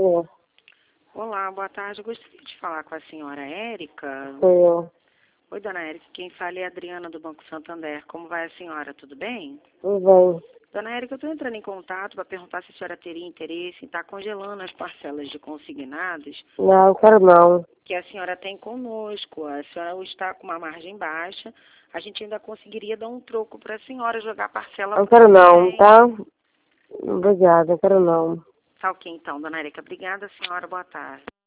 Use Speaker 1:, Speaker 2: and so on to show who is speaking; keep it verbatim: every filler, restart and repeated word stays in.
Speaker 1: É,
Speaker 2: Olá, boa tarde. Eu gostaria de falar com a senhora Érica.
Speaker 1: sou eu.
Speaker 2: Oi, dona Érica. Quem fala é a Adriana do Banco Santander. Como vai a senhora? Tudo bem?
Speaker 1: Tudo bem.
Speaker 2: Dona Érica, eu estou entrando em contato para perguntar se a senhora teria interesse em estar congelando as parcelas de consignados
Speaker 1: Não, quero não.
Speaker 2: que a senhora tem conosco. A senhora está com uma margem baixa. A gente ainda conseguiria dar um troco para a senhora jogar a parcela
Speaker 1: Não
Speaker 2: para
Speaker 1: quero
Speaker 2: o ano que
Speaker 1: não,
Speaker 2: vem.
Speaker 1: tá? Obrigada, quero não.
Speaker 2: Tá ok, então, dona Érica. Obrigada, senhora. Boa tarde.